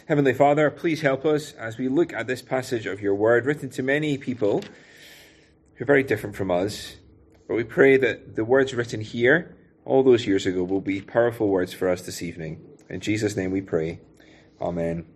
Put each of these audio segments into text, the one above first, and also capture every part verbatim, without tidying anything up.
Heavenly Father, please help us as we look at this passage of your word written to many people who are very different from us. But we pray that the words written here all those years ago will be powerful words for us this evening. In Jesus' name we pray. Amen.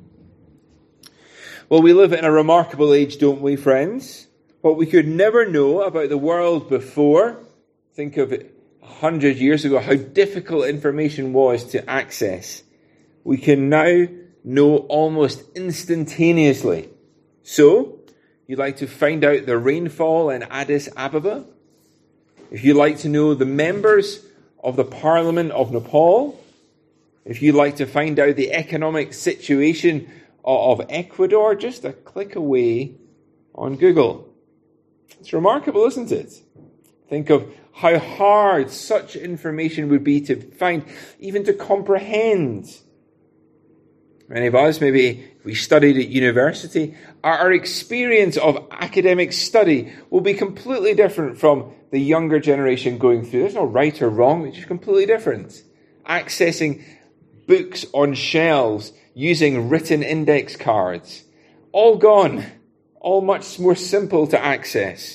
Well, we live in a remarkable age, don't we, friends? What we could never know about the world before, think of it a hundred years ago, how difficult information was to access. We can now know almost instantaneously. So, you'd like to find out the rainfall in Addis Ababa? If you'd like to know the members of the Parliament of Nepal? If you'd like to find out the economic situation of Ecuador, just a click away on Google. It's remarkable, isn't it? Think of how hard such information would be to find, even to comprehend. Many of us, maybe if we studied at university, our, our experience of academic study will be completely different from the younger generation going through. There's no right or wrong, it's just completely different. Accessing books on shelves, using written index cards, all gone, all much more simple to access.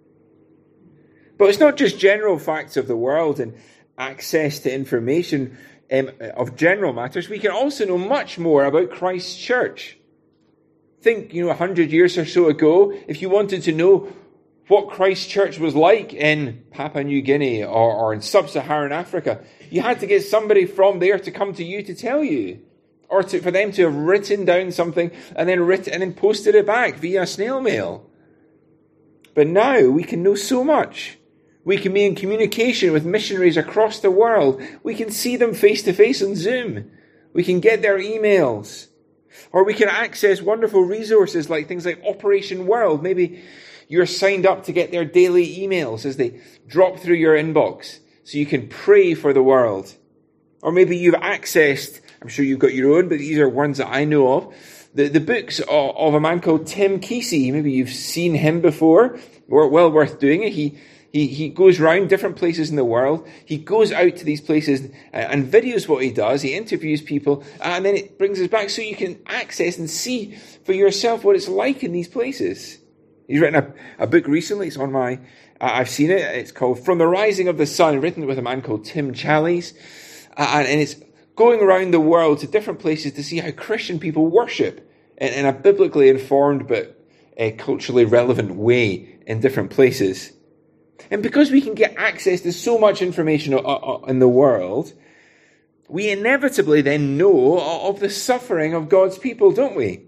But it's not just general facts of the world and access to information um, of general matters. We can also know much more about Christ's church. Think, you know, a hundred years or so ago, if you wanted to know what Christ's church was like in Papua New Guinea or, or in sub-Saharan Africa, you had to get somebody from there to come to you to tell you, or to, for them to have written down something and then written and then posted it back via snail mail. But now we can know so much. We can be in communication with missionaries across the world. We can see them face to face on Zoom. We can get their emails. Or we can access wonderful resources like things like Operation World. Maybe you're signed up to get their daily emails as they drop through your inbox so you can pray for the world. Or maybe you've accessed, I'm sure you've got your own, but these are ones that I know of, the, the books of, of a man called Tim Kesey. Maybe you've seen him before. Well worth doing it. He He he goes around different places in the world. He goes out to these places and videos what he does. He interviews people, and then it brings us back so you can access and see for yourself what it's like in these places. He's written a, a book recently. It's on my, uh, I've seen it. It's called From the Rising of the Sun, written with a man called Tim Challies. Uh, and, and it's going around the world to different places to see how Christian people worship in, in a biblically informed but uh, culturally relevant way in different places. And because we can get access to so much information in the world, we inevitably then know of the suffering of God's people, don't we?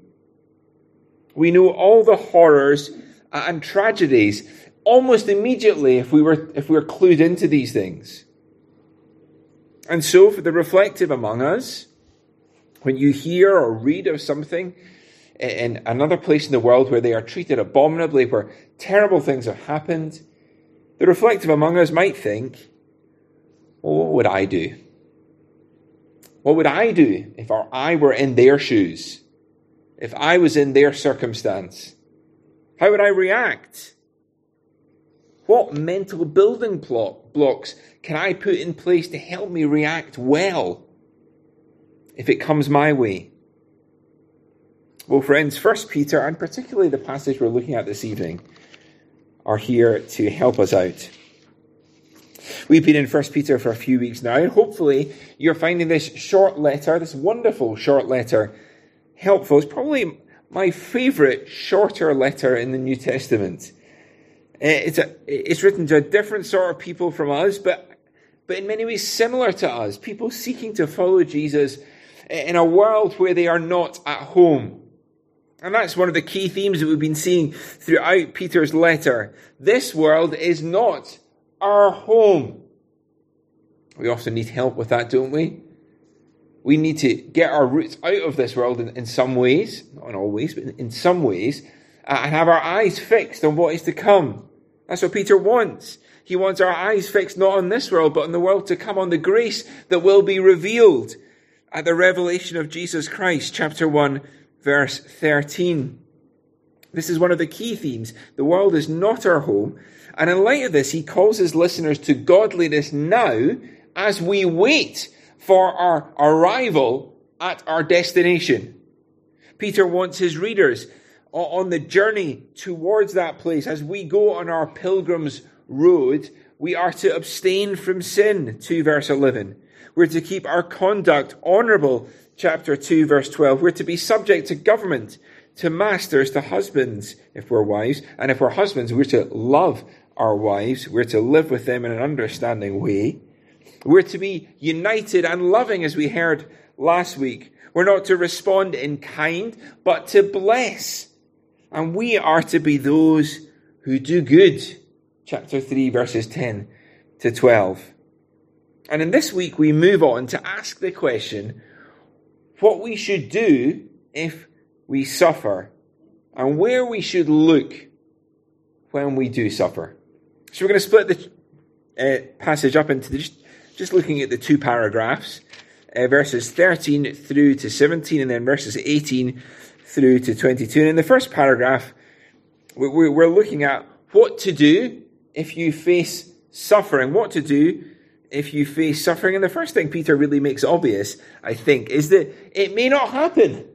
We know all the horrors and tragedies almost immediately if we were if we were clued into these things. And so for the reflective among us, when you hear or read of something in another place in the world where they are treated abominably, where terrible things have happened, the reflective among us might think, well, what would I do? What would I do if I were in their shoes? If I was in their circumstance? How would I react? What mental building blocks can I put in place to help me react well if it comes my way? Well, friends, First Peter, and particularly the passage we're looking at this evening, are here to help us out. We've been in First Peter for a few weeks now, and hopefully you're finding this short letter, this wonderful short letter, helpful. It's probably my favourite shorter letter in the New Testament. It's a, it's written to a different sort of people from us, but, but in many ways similar to us, people seeking to follow Jesus in a world where they are not at home. And that's one of the key themes that we've been seeing throughout Peter's letter. This world is not our home. We often need help with that, don't we? We need to get our roots out of this world in, in some ways, not in all ways, but in, in some ways, uh, and have our eyes fixed on what is to come. That's what Peter wants. He wants our eyes fixed not on this world, but on the world to come, on the grace that will be revealed at the revelation of Jesus Christ, chapter one, verse thirteen. This is one of the key themes. The world is not our home. And in light of this, he calls his listeners to godliness now as we wait for our arrival at our destination. Peter wants his readers on the journey towards that place. As we go on our pilgrim's road, we are to abstain from sin, two verse eleven. We're to keep our conduct honourable, chapter two verse twelve. We're to be subject to government, to masters, to husbands, if we're wives. And if we're husbands, we're to love our wives. We're to live with them in an understanding way. We're to be united and loving, as we heard last week. We're not to respond in kind, but to bless. And we are to be those who do good. Chapter three, verses ten to twelve. And in this week, we move on to ask the question, what we should do if we suffer, and where we should look when we do suffer. So we're going to split the uh, passage up into the, just, just looking at the two paragraphs, uh, verses thirteen through to seventeen, and then verses eighteen through to twenty-two. And in the first paragraph, we're, we're looking at what to do if you face suffering, what to do if you face suffering. And the first thing Peter really makes obvious, I think, is that it may not happen.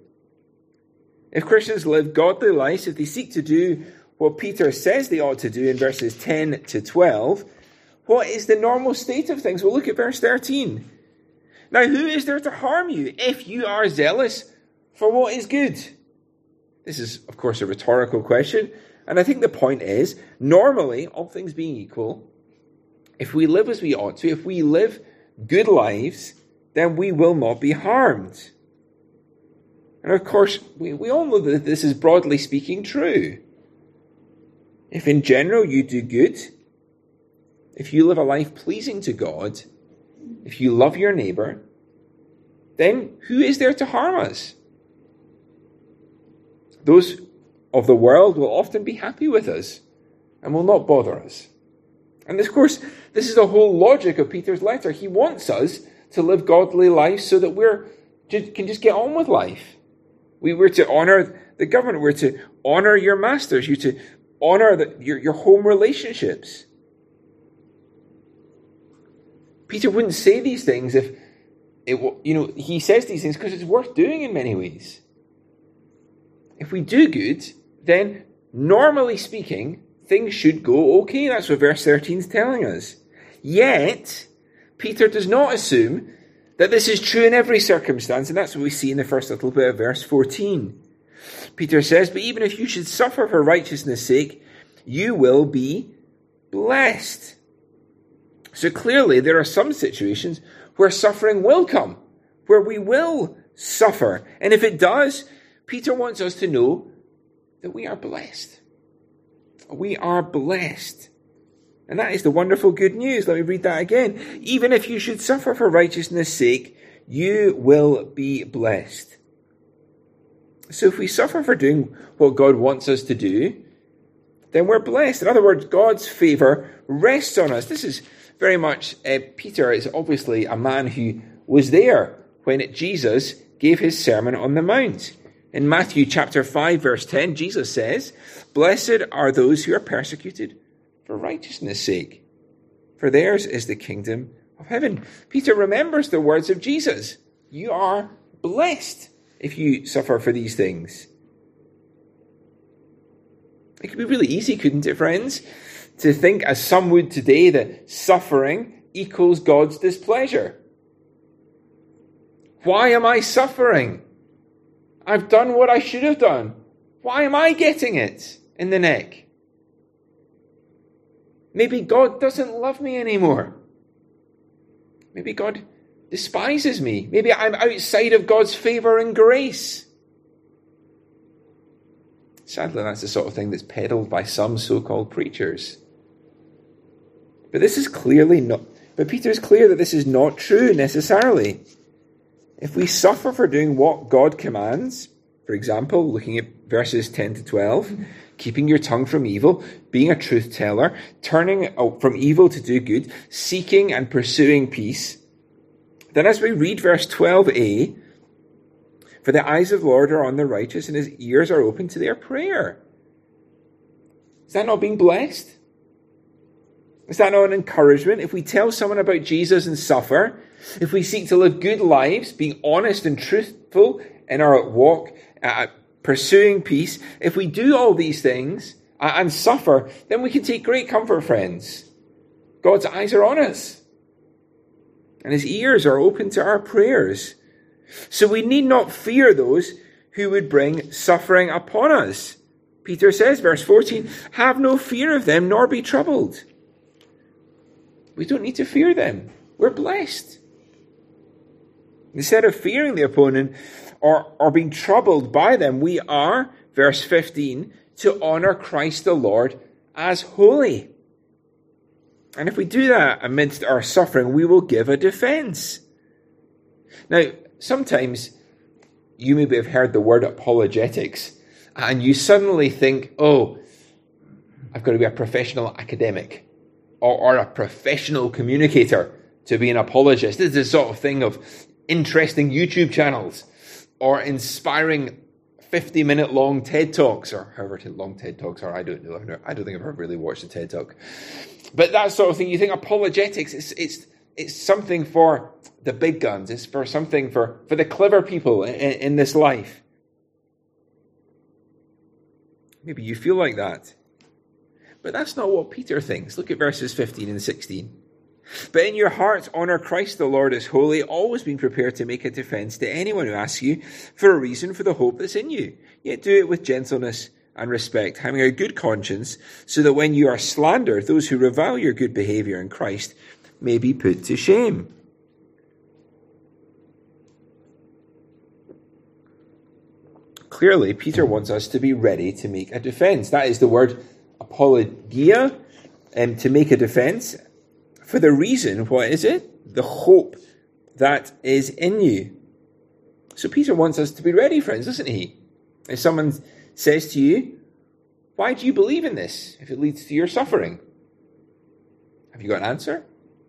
If Christians live godly lives, if they seek to do what Peter says they ought to do in verses ten to twelve, what is the normal state of things? Well, look at verse thirteen. Now, who is there to harm you if you are zealous for what is good? This is, of course, a rhetorical question. And I think the point is, normally, all things being equal, if we live as we ought to, if we live good lives, then we will not be harmed. And of course, we, we all know that this is broadly speaking true. If in general you do good, if you live a life pleasing to God, if you love your neighbour, then who is there to harm us? Those of the world will often be happy with us and will not bother us. And of course, this is the whole logic of Peter's letter. He wants us to live godly lives so that we can just get on with life. We were to honour the government. We're to honour your masters. You're to honour the, your, your home relationships. Peter wouldn't say these things if, it, you know, he says these things because it's worth doing in many ways. If we do good, then normally speaking, things should go okay. That's what verse thirteen is telling us. Yet, Peter does not assume that this is true in every circumstance, and that's what we see in the first little bit of verse fourteen. Peter says, but even if you should suffer for righteousness' sake, you will be blessed. So clearly, there are some situations where suffering will come, where we will suffer. And if it does, Peter wants us to know that we are blessed. We are blessed. And that is the wonderful good news. Let me read that again. Even if you should suffer for righteousness' sake, you will be blessed. So if we suffer for doing what God wants us to do, then we're blessed. In other words, God's favour rests on us. This is very much, uh, Peter is obviously a man who was there when Jesus gave his Sermon on the Mount. In Matthew chapter five, verse ten, Jesus says, blessed are those who are persecuted for righteousness' sake, for theirs is the kingdom of heaven. Peter remembers the words of Jesus. You are blessed if you suffer for these things. It could be really easy, couldn't it, friends, to think, as some would today, that suffering equals God's displeasure. Why am I suffering? I've done what I should have done. Why am I getting it in the neck? Maybe God doesn't love me anymore. Maybe God despises me. Maybe I'm outside of God's favour and grace. Sadly, that's the sort of thing that's peddled by some so-called preachers. But this is clearly not, but Peter is clear that this is not true necessarily. If we suffer for doing what God commands, for example, looking at verses ten to twelve, keeping your tongue from evil, being a truth teller, turning from evil to do good, seeking and pursuing peace, then as we read verse twelve a, for the eyes of the Lord are on the righteous and his ears are open to their prayer. Is that not being blessed? Is that not an encouragement? If we tell someone about Jesus and suffer, if we seek to live good lives, being honest and truthful in our walk, uh, pursuing peace, if we do all these things uh, and suffer, then we can take great comfort, friends. God's eyes are on us, and his ears are open to our prayers. So we need not fear those who would bring suffering upon us. Peter says, verse fourteen, have no fear of them, nor be troubled. We don't need to fear them. We're blessed. Instead of fearing the opponent or, or being troubled by them, we are, verse fifteen, to honor Christ the Lord as holy. And if we do that amidst our suffering, we will give a defense. Now, sometimes you maybe have heard the word apologetics, and you suddenly think, oh, I've got to be a professional academic or, or a professional communicator to be an apologist. This is the sort of thing of interesting YouTube channels or inspiring fifty-minute long TED Talks, or however long TED Talks are. I don't know. I don't think I've ever really watched a TED Talk. But that sort of thing, you think apologetics, it's it's it's something for the big guns. It's for something for, for the clever people in, in this life. Maybe you feel like that. But that's not what Peter thinks. Look at verses fifteen and sixteen. But in your hearts, honor Christ the Lord as holy, always being prepared to make a defense to anyone who asks you for a reason for the hope that's in you. Yet do it with gentleness and respect, having a good conscience, so that when you are slandered, those who revile your good behavior in Christ may be put to shame. Clearly, Peter wants us to be ready to make a defense. That is the word apologia, um, to make a defense. For the reason, what is it? The hope that is in you. So Peter wants us to be ready, friends, doesn't he? If someone says to you, why do you believe in this if it leads to your suffering? Have you got an answer?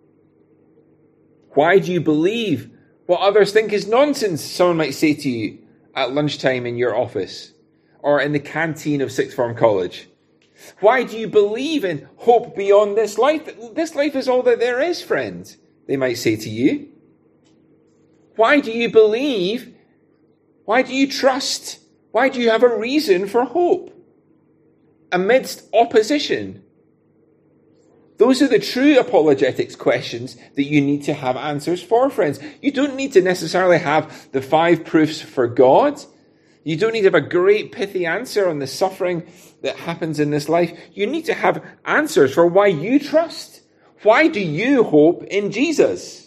Why do you believe what others think is nonsense, someone might say to you at lunchtime in your office or in the canteen of sixth form college? Why do you believe in hope beyond this life? This life is all that there is, friend, they might say to you. Why do you believe? Why do you trust? Why do you have a reason for hope amidst opposition? Those are the true apologetics questions that you need to have answers for, friends. You don't need to necessarily have the five proofs for God. You don't need to have a great pithy answer on the suffering that happens in this life. You need to have answers for why you trust. Why do you hope in Jesus?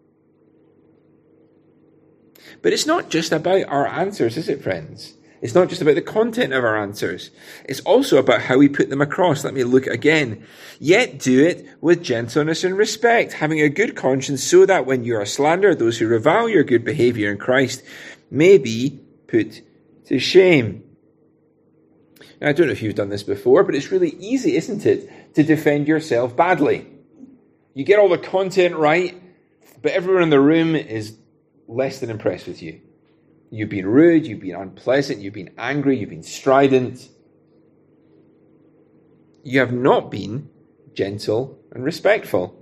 But it's not just about our answers, is it, friends? It's not just about the content of our answers. It's also about how we put them across. Let me look again. Yet do it with gentleness and respect, having a good conscience, so that when you are slandered, those who revile your good behavior in Christ may be put to shame. Now, I don't know if you've done this before, but it's really easy, isn't it, to defend yourself badly. You get all the content right, but everyone in the room is less than impressed with you. You've been rude, you've been unpleasant, you've been angry, you've been strident. You have not been gentle and respectful.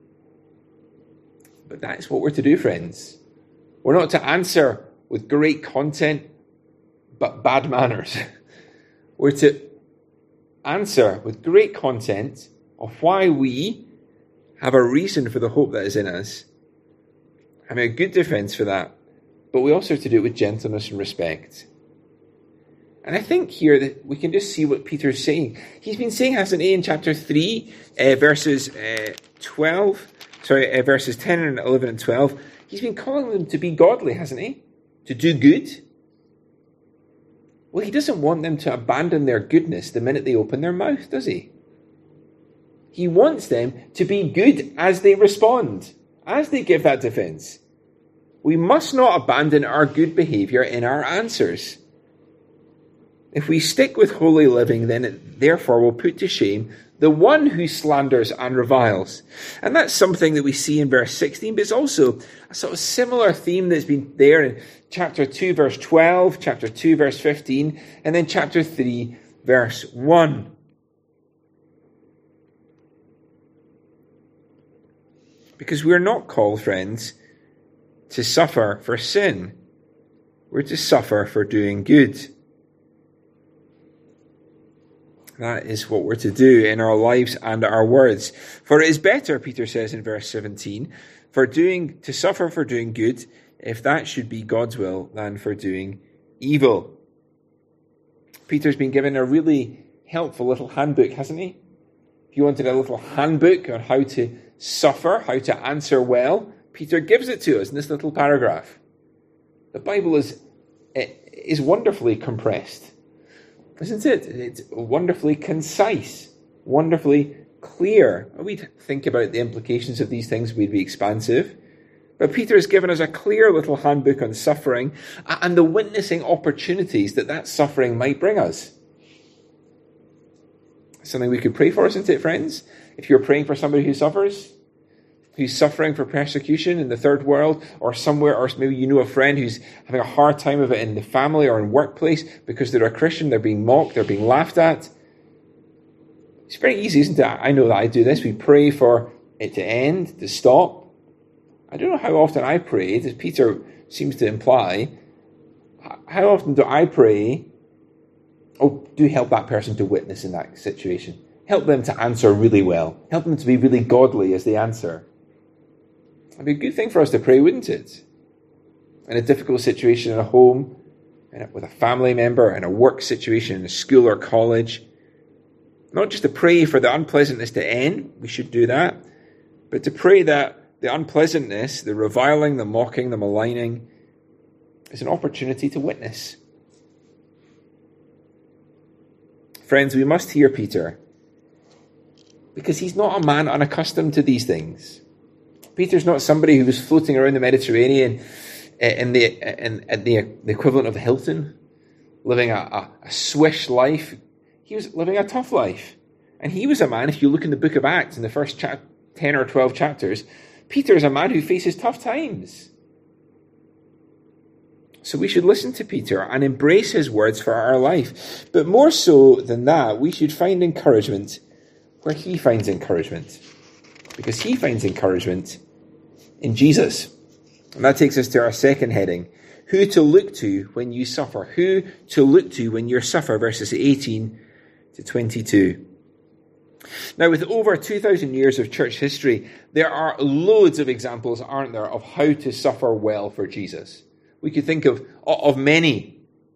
But that's what we're to do, friends. We're not to answer with great content, but bad manners. We're to answer with great content of why we have a reason for the hope that is in us, having a good defense for that, but we also have to do it with gentleness and respect. And I think here that we can just see what Peter's saying. He's been saying, hasn't he, in chapter three, uh, verses uh, twelve, sorry, uh, verses ten and eleven and twelve. He's been calling them to be godly, hasn't he? To do good. Well, he doesn't want them to abandon their goodness the minute they open their mouth, does he? He wants them to be good as they respond, as they give that defense. We must not abandon our good behavior in our answers. If we stick with holy living, then it therefore will put to shame the one who slanders and reviles. And that's something that we see in verse sixteen, but it's also a sort of similar theme that's been there in chapter two, verse twelve, chapter two, verse fifteen, and then chapter three, verse one. Because we're not called, friends, to suffer for sin. We're to suffer for doing good. That is what we're to do in our lives and our words. For it is better, Peter says in verse seventeen, for doing to suffer for doing good, if that should be God's will, than for doing evil. Peter's been given a really helpful little handbook, hasn't he? If you wanted a little handbook on how to suffer, how to answer well, Peter gives it to us in this little paragraph. The Bible is, is wonderfully compressed, isn't it? It's wonderfully concise, wonderfully clear. We'd think about the implications of these things, we'd be expansive. But Peter has given us a clear little handbook on suffering and the witnessing opportunities that that suffering might bring us. Something we could pray for, isn't it, friends? If you're praying for somebody who suffers, who's suffering for persecution in the third world or somewhere, or maybe you know a friend who's having a hard time of it in the family or in workplace because they're a Christian, they're being mocked, they're being laughed at. It's very easy, isn't it? I know that I do this. We pray for it to end, to stop. I don't know how often I pray, as Peter seems to imply. How often do I pray, oh, do help that person to witness in that situation. Help them to answer really well. Help them to be really godly as they answer. It'd be a good thing for us to pray, wouldn't it? In a difficult situation in a home, with a family member, in a work situation, in a school or college. Not just to pray for the unpleasantness to end, we should do that, but to pray that the unpleasantness, the reviling, the mocking, the maligning, is an opportunity to witness. Friends, we must hear Peter, because he's not a man unaccustomed to these things. Peter's not somebody who was floating around the Mediterranean in the in, in the, the equivalent of Hilton, living a, a, a swish life. He was living a tough life. And he was a man, if you look in the book of Acts, in the first cha- ten or twelve chapters, Peter is a man who faces tough times. So we should listen to Peter and embrace his words for our life. But more so than that, we should find encouragement where he finds encouragement. Because he finds encouragement in Jesus. And that takes us to our second heading. Who to look to when you suffer. Who to look to when you suffer. Verses eighteen to twenty-two. Now, with over two thousand years of church history, there are loads of examples, aren't there, of how to suffer well for Jesus. We could think of, of many.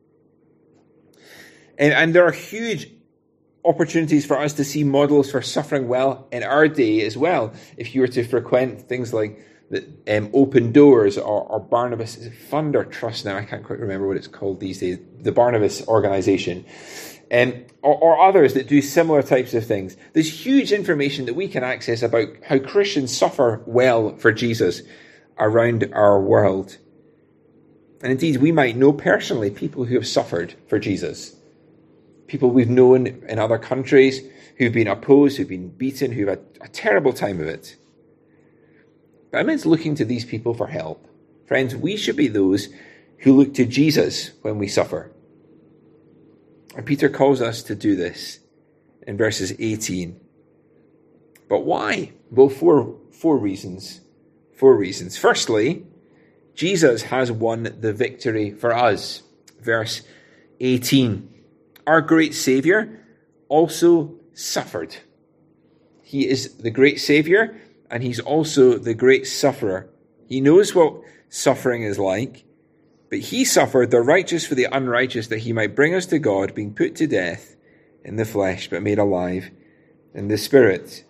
And, and there are huge opportunities for us to see models for suffering well in our day as well. If you were to frequent things like the, um, Open Doors or, or Barnabas, is it Fund or Trust now? I can't quite remember what it's called these days. The Barnabas organization. Um, or, or others that do similar types of things. There's huge information that we can access about how Christians suffer well for Jesus around our world. And indeed, we might know personally people who have suffered for Jesus. People we've known in other countries who've been opposed, who've been beaten, who've had a terrible time of it. But amidst looking to these people for help, friends, we should be those who look to Jesus when we suffer. And Peter calls us to do this in verses eighteen. But why? Well, four, four reasons. Four reasons. Firstly, Jesus has won the victory for us. Verse eighteen. Our great Savior also suffered. He is the great Savior, and he's also the great sufferer. He knows what suffering is like, but he suffered the righteous for the unrighteous, that he might bring us to God, being put to death in the flesh, but made alive in the Spirit.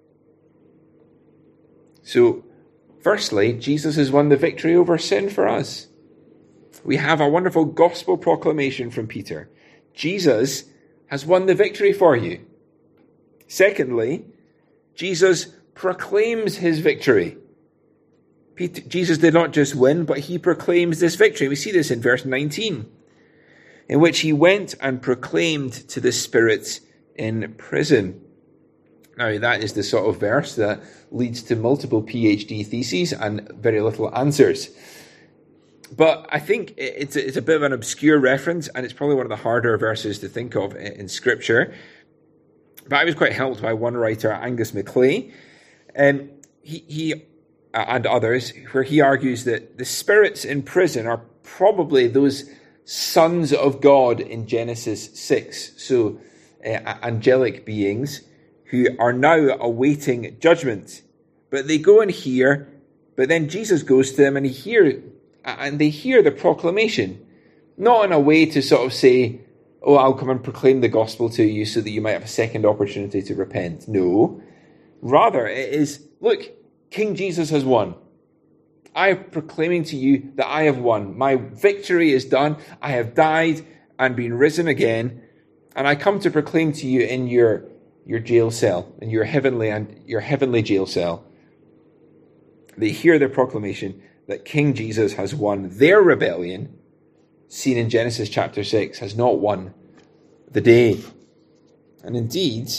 So, firstly, Jesus has won the victory over sin for us. We have a wonderful gospel proclamation from Peter. Jesus has won the victory for you. Secondly, Jesus proclaims his victory. Peter, Jesus did not just win, but he proclaims this victory. We see this in verse nineteen, in which he went and proclaimed to the spirits in prison. Now, that is the sort of verse that leads to multiple PhD theses and very little answers. But I think it's a, it's a bit of an obscure reference, and it's probably one of the harder verses to think of in, in Scripture. But I was quite helped by one writer, Angus MacLeay. And he, he uh, and others, where he argues that the spirits in prison are probably those sons of God in Genesis six. So, uh, angelic beings who are now awaiting judgment. But they go and hear, but then Jesus goes to them and he hear, and they hear the proclamation. Not in a way to sort of say, oh, I'll come and proclaim the gospel to you so that you might have a second opportunity to repent. No. Rather, it is, look, King Jesus has won. I am proclaiming to you that I have won. My victory is done. I have died and been risen again. And I come to proclaim to you in your, your jail cell, in your heavenly and your heavenly jail cell. They hear the proclamation that King Jesus has won. Their rebellion, seen in Genesis chapter six, has not won the day. And indeed,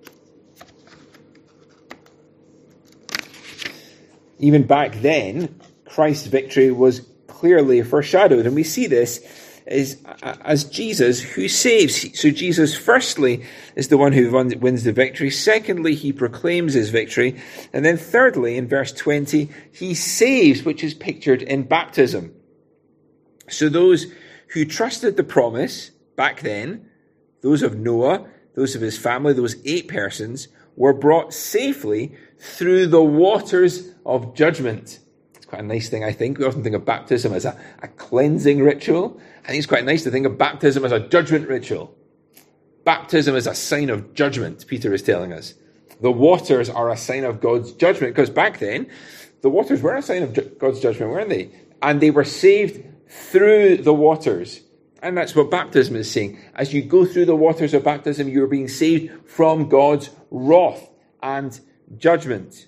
even back then, Christ's victory was clearly foreshadowed. And we see this as, as Jesus who saves. So Jesus, firstly, is the one who wins the victory. Secondly, he proclaims his victory. And then thirdly, in verse twenty, he saves, which is pictured in baptism. So those who trusted the promise back then, those of Noah, those of his family, those eight persons, were brought safely through the waters of judgment. It's quite a nice thing, I think. We often think of baptism as a, a cleansing ritual. I think it's quite nice to think of baptism as a judgment ritual. Baptism is a sign of judgment, Peter is telling us. The waters are a sign of God's judgment, because back then, the waters were a sign of ju- God's judgment, weren't they? And they were saved through the waters. And that's what baptism is saying. As you go through the waters of baptism, you are being saved from God's wrath and judgment.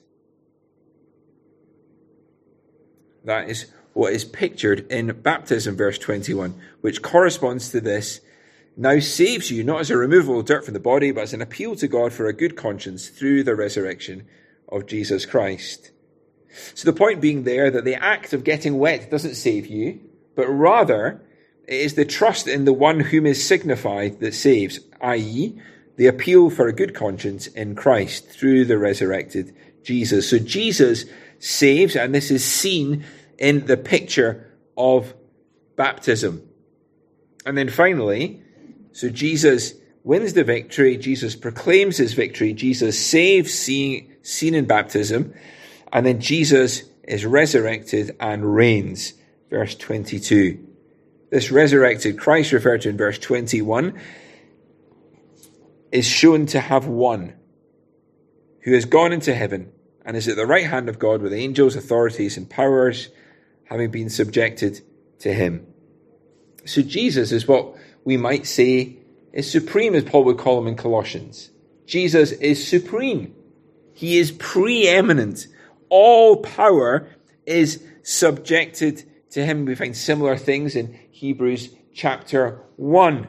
That is what is pictured in baptism, verse twenty-one, which corresponds to this. Now saves you, not as a removal of dirt from the body, but as an appeal to God for a good conscience through the resurrection of Jesus Christ. So the point being there that the act of getting wet doesn't save you, but rather it is the trust in the one whom is signified that saves, that is, the appeal for a good conscience in Christ through the resurrected Jesus. So Jesus saves, and this is seen in the picture of baptism. And then finally, so Jesus wins the victory, Jesus proclaims his victory, Jesus saves, seen, seen in baptism, and then Jesus is resurrected and reigns. Verse twenty-two. This resurrected Christ, referred to in verse twenty-one, is shown to have won, who has gone into heaven and is at the right hand of God with angels, authorities, and powers, having been subjected to him. So Jesus is what we might say is supreme, as Paul would call him in Colossians. Jesus is supreme. He is preeminent. All power is subjected to him. We find similar things in Hebrews chapter one.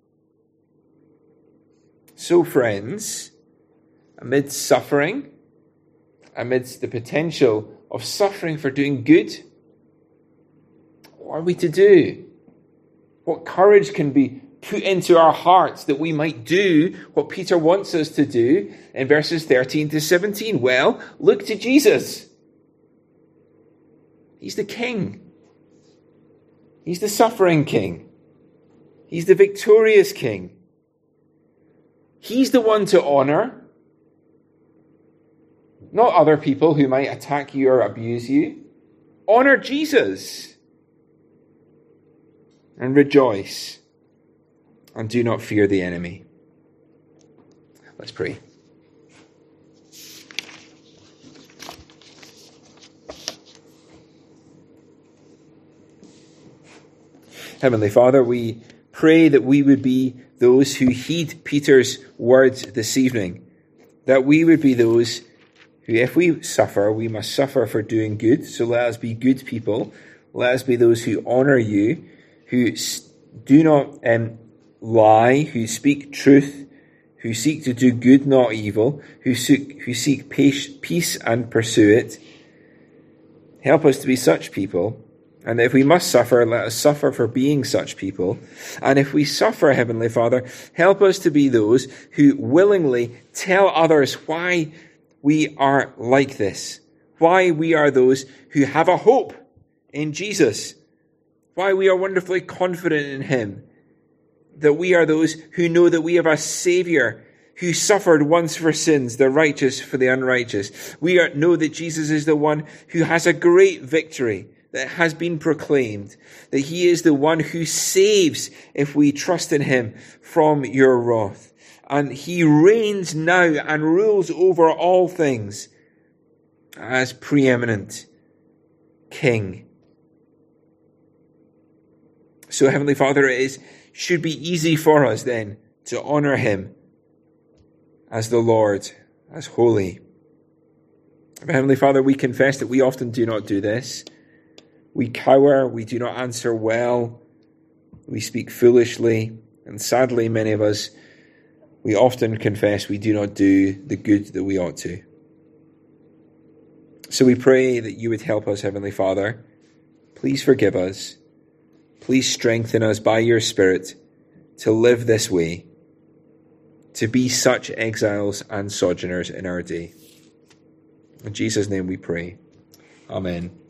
So friends, amidst suffering, amidst the potential of suffering for doing good, what are we to do? What courage can be put into our hearts that we might do what Peter wants us to do in verses thirteen to seventeen? Well, look to Jesus. He's the King. He's the suffering King. He's the victorious King. He's the one to honor, not other people who might attack you or abuse you. Honor Jesus and rejoice, and do not fear the enemy. Let's pray. Heavenly Father, we pray that we would be those who heed Peter's words this evening, that we would be those who, if we suffer, we must suffer for doing good. So let us be good people. Let us be those who honour you, who do not um, lie, who speak truth, who seek to do good, not evil, who seek, who seek peace and pursue it. Help us to be such people. And if we must suffer, let us suffer for being such people. And if we suffer, Heavenly Father, help us to be those who willingly tell others why we are like this, why we are those who have a hope in Jesus, why we are wonderfully confident in him, that we are those who know that we have a Saviour who suffered once for sins, the righteous for the unrighteous. We are, know that Jesus is the one who has a great victory that has been proclaimed, that he is the one who saves if we trust in him from your wrath. And he reigns now and rules over all things as preeminent King. So, Heavenly Father, it is, should be easy for us then to honour him as the Lord, as holy. But Heavenly Father, we confess that we often do not do this. We cower, we do not answer well, we speak foolishly, and sadly, many of us, we often confess we do not do the good that we ought to. So we pray that you would help us, Heavenly Father. Please forgive us. Please strengthen us by your Spirit to live this way, to be such exiles and sojourners in our day. In Jesus' name we pray. Amen.